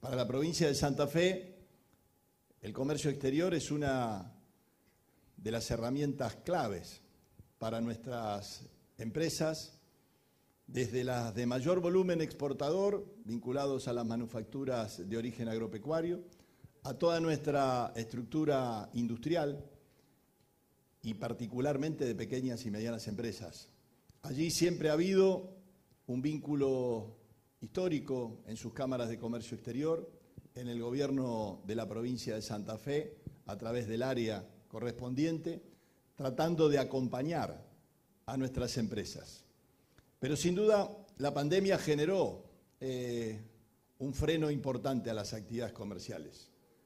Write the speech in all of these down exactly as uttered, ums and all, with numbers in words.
Para la provincia de Santa Fe, el comercio exterior es una de las herramientas claves para nuestras empresas, desde las de mayor volumen exportador, vinculados a las manufacturas de origen agropecuario, a toda nuestra estructura industrial y particularmente de pequeñas y medianas empresas. Allí siempre ha habido un vínculo histórico en sus cámaras de comercio exterior, en el gobierno de la provincia de Santa Fe, a través del área correspondiente, tratando de acompañar a nuestras empresas. Pero sin duda la pandemia generó eh, un freno importante a las actividades comerciales.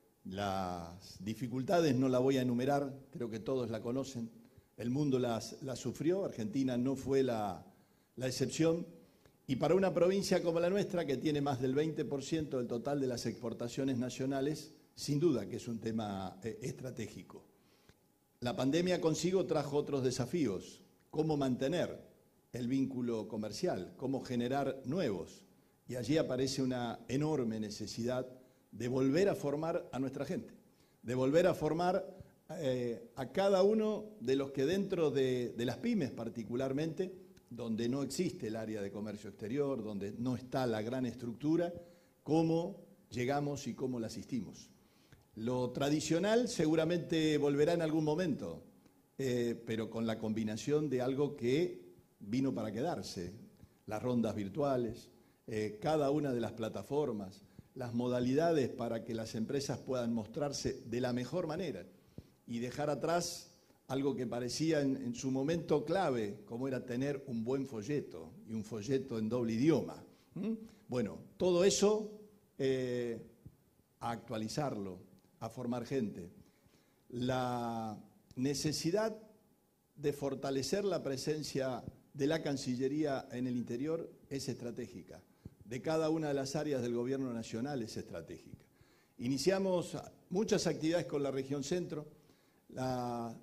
Las dificultades no las voy a enumerar, creo que todos la conocen, el mundo las, las sufrió, Argentina no fue la, la excepción, y para una provincia como la nuestra, que tiene más del veinte por ciento del total de las exportaciones nacionales, sin duda que es un tema eh, estratégico. La pandemia consigo trajo otros desafíos, cómo mantener el vínculo comercial, cómo generar nuevos, y allí aparece una enorme necesidad de volver a formar a nuestra gente, de volver a formar eh, a cada uno de los que dentro de, de las pymes particularmente, donde no existe el área de comercio exterior, donde no está la gran estructura, cómo llegamos y cómo la asistimos. Lo tradicional seguramente volverá en algún momento, eh, pero con la combinación de algo que vino para quedarse, las rondas virtuales, eh, cada una de las plataformas, las modalidades para que las empresas puedan mostrarse de la mejor manera y dejar atrás algo que parecía en, en su momento clave, como era tener un buen folleto y un folleto en doble idioma. ¿Mm? Bueno, todo eso eh, a actualizarlo, a formar gente. La necesidad de fortalecer la presencia de la Cancillería en el interior es estratégica. De cada una de las áreas del Gobierno Nacional es estratégica. Iniciamos muchas actividades con la región centro. La,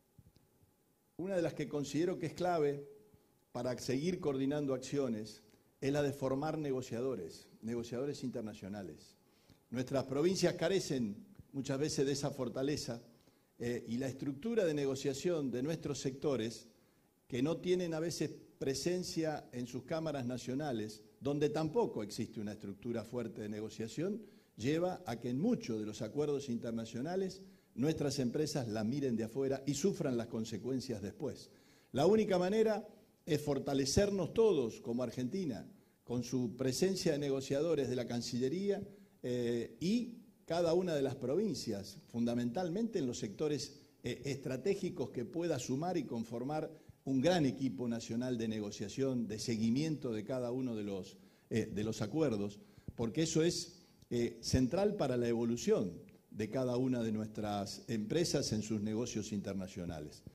una de las que considero que es clave para seguir coordinando acciones es la de formar negociadores, negociadores internacionales. Nuestras provincias carecen muchas veces de esa fortaleza eh, y la estructura de negociación de nuestros sectores, que no tienen a veces presencia en sus cámaras nacionales, donde tampoco existe una estructura fuerte de negociación, lleva a que en muchos de los acuerdos internacionales nuestras empresas la miren de afuera y sufran las consecuencias después. La única manera es fortalecernos todos como Argentina, con su presencia de negociadores de la Cancillería eh, y cada una de las provincias, fundamentalmente en los sectores eh, estratégicos que pueda sumar y conformar un gran equipo nacional de negociación, de seguimiento de cada uno de los, eh, de los acuerdos, porque eso es eh, central para la evolución de cada una de nuestras empresas en sus negocios internacionales.